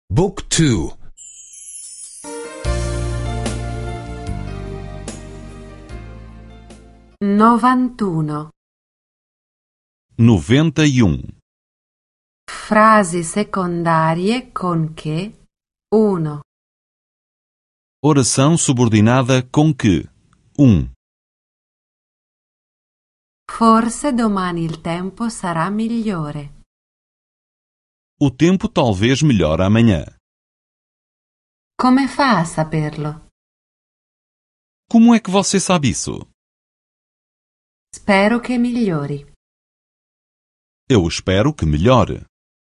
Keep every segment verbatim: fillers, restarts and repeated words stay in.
Book two. novantuno. noventa e um. Frasi secondarie con che uno. Oração subordinada com que. um. Forse domani il tempo sarà migliore. O tempo talvez melhore amanhã. Come fa a saperlo? Como é que você sabe isso? Spero che migliori. Eu espero que melhore.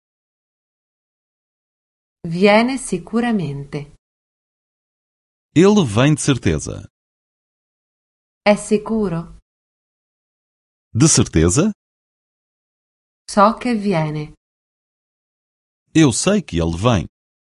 Viene sicuramente. Ele vem de certeza. È sicuro? De certeza? So che viene. Eu sei que ele vem.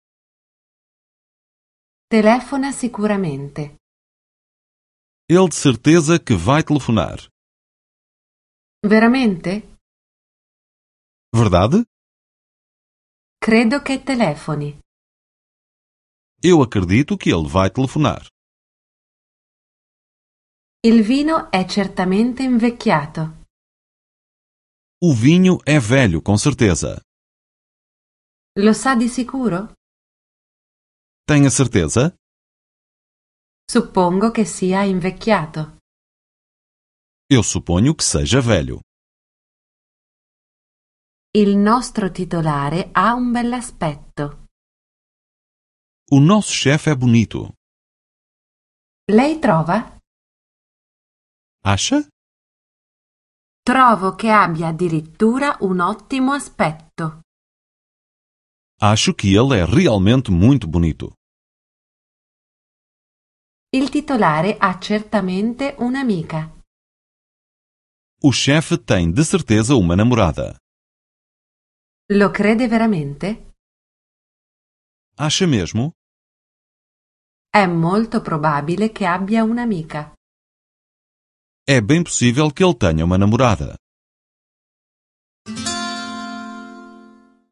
Telefona sicuramente. Ele de certeza que vai telefonar. Veramente? Verdade? Credo che telefoni. Eu acredito que ele vai telefonar. Il vino è certamente invecchiato. O vinho é velho, com certeza. Lo sa di sicuro? Tem a certeza? Suppongo che sia invecchiato. Eu suponho que seja velho. Il nostro titolare ha un bell'aspetto. O nosso chefe é bonito. Lei trova? Acha? Trovo che abbia addirittura un ottimo aspetto. Acho que ele é realmente muito bonito. Il titolare ha certamente un'amica. O chefe tem de certeza uma namorada. Lo crede veramente? Acha mesmo? È molto probabile che abbia un'amica. É bem possível que ele tenha uma namorada.